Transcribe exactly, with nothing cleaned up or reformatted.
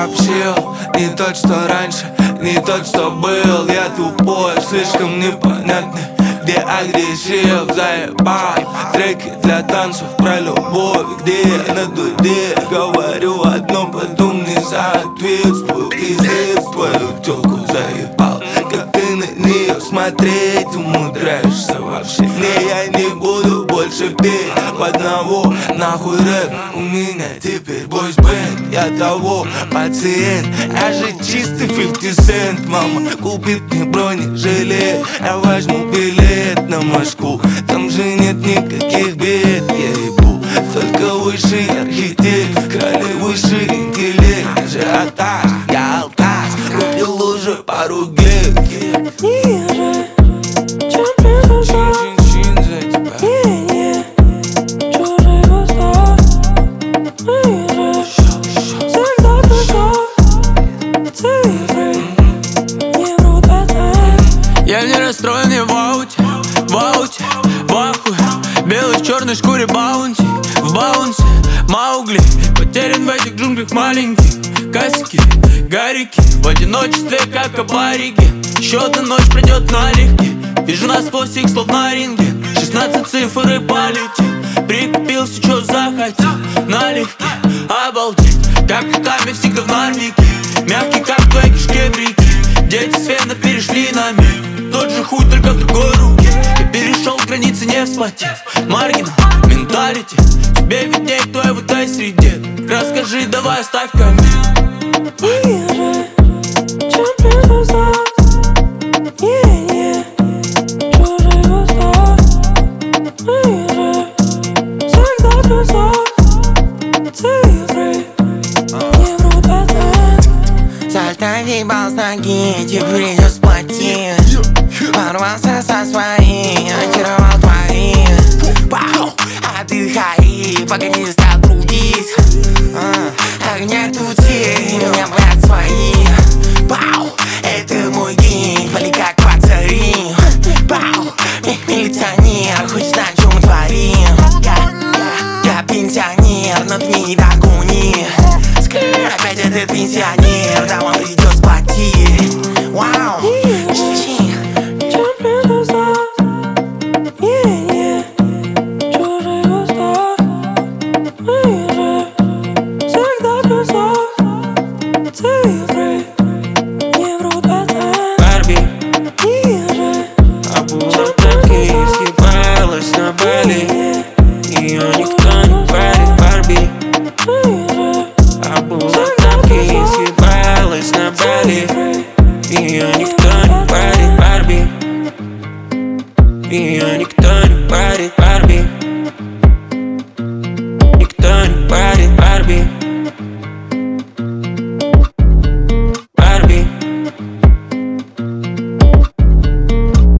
сообщил. Не тот, что раньше, не тот, что был. Я тупой, слишком непонятный, где агрессив. Заебал треки для танцев про любовь, где я на дуде говорю одно, потом не соответствую. Пиздец, твою тёлку заебал, как ты на нее смотреть умудряешься вообще. Не, я не буду больше петь в одного, нахуй рэп. У меня теперь бойс-бэнд, я того пациент. Я же чистый фифти сент, мама купит мне бронежилет. Я возьму билет на Москву, там же нет никаких бед. Я ебу, только высший архитект, крали высший интеллект. Ажиотаж, я алкаш, купил уже пару гель. Ниже, чем предусал. Не-не, чужой восторг. Ниже, всегда песок. Цифры не врут пацан. Я не расстроен, я в ауте, в ауте, в ахуе. Белый в черной шкуре баунти, в баунсе Маугли. Потерян в этих джунглях маленьких. Касики, гарики, в одиночестве, как абариги. Еще одна ночь придет налегке. Вижу насквозь их, словно на ринге. Шестнадцать цифр и полетит. Прикупил все, что захотел, налегке, обалдеть. Как руками всегда в норвике. Мягкий, как твои кишки-брики. Дети с фена перешли на мир. Тот же хуй, только в другой руке. Я перешел границы, не вспотев. Маргинал, менталити. Тебе видней, кто я в этой среде. Расскажи, давай, оставь коммент. Ниже, чем предусал. Не-не, чужой восторг. Ниже, всегда песок. Цифры не врут пацан. Сальто въебал с ноги, теперь идет сплотин. Порвался со своим, очаровал твоим. Пау, отдыхай, пока не стал трудить. Огня тут все, меня брат свои. Пау, это мой гимн, пали как пацарин. Пау, милиционер, хочешь знать, что мы творим. Я, я, я пенсионер, но ты не догони. Скры, опять этот пенсионер, да он придет сплотить. Вау, чи-чи. Чем предусал. Не-не, чужой восторг. Ниже, всегда песок. Цифры не врут пацан. Барби, Ниже, обула тапки, съебалась на Бали. Ее никто не парит. Барби, ниже, обула тапки, съебалась на Бали. Ее никто не парит. Барби, ее никто не парит.